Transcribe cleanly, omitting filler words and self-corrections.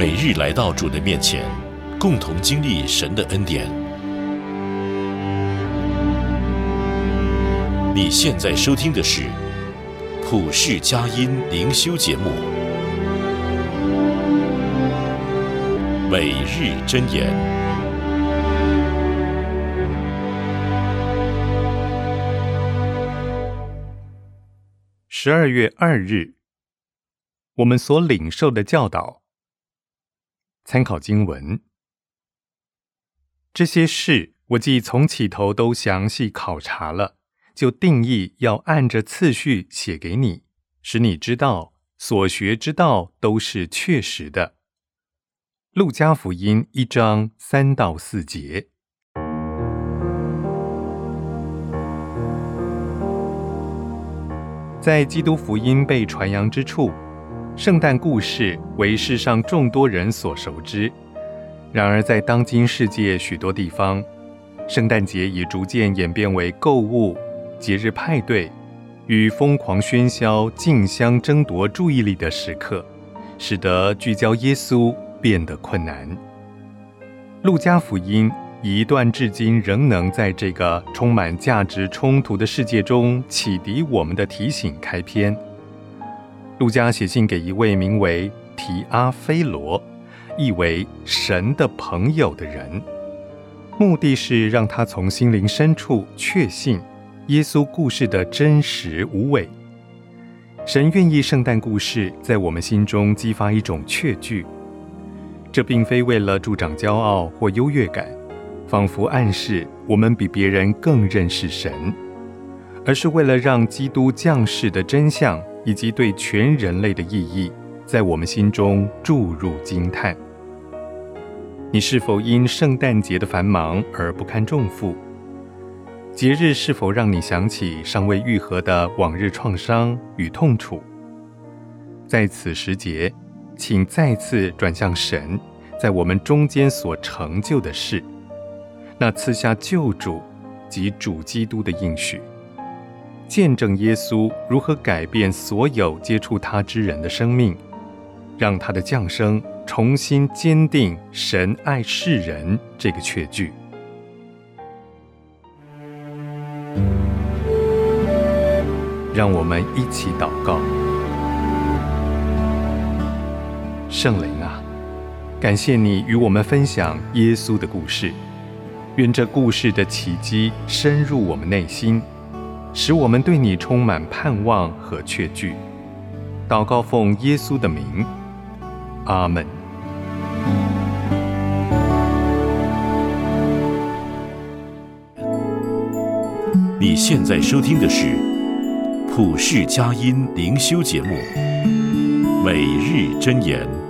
每日来到主的面前，共同经历神的恩典。你现在收听的是普世佳音灵修节目，每日箴言。 12月2日，我们所领受的教导。参考经文：这些事我既从起头都详细考察了，就定义要按着次序写给你，使你知道所学之道都是确实的。路加福音1章3到4节。在基督福音被传扬之处，圣诞故事为世上众多人所熟知。然而在当今世界许多地方，圣诞节已逐渐演变为购物、节日派对与疯狂喧嚣、竞相争夺注意力的时刻，使得聚焦耶稣变得困难。路加福音以一段至今仍能在这个充满价值冲突的世界中启迪我们的提醒开篇。路加写信给一位名为提阿非罗，意为神的朋友的人，目的是让他从心灵深处确信耶稣故事的真实无伪。神愿意圣诞故事在我们心中激发一种确据，这并非为了助长骄傲或优越感，仿佛暗示我们比别人更认识神，而是为了让基督降世的真相以及对全人类的意义在我们心中注入惊叹。你是否因圣诞节的繁忙而不堪重负？节日是否让你想起尚未愈合的往日创伤与痛楚？在此时节，请再次转向神在我们中间所成就的事，那赐下救主及主基督的应许，见证耶稣如何改变所有接触他之人的生命，让他的降生重新坚定神爱世人这个确据。让我们一起祷告。圣灵啊，感谢你与我们分享耶稣的故事，愿这故事的奇迹深入我们内心，使我们对你充满盼望和确据。祷告奉耶稣的名，阿们。 你现在收听的是普世佳音灵修节目，每日箴言。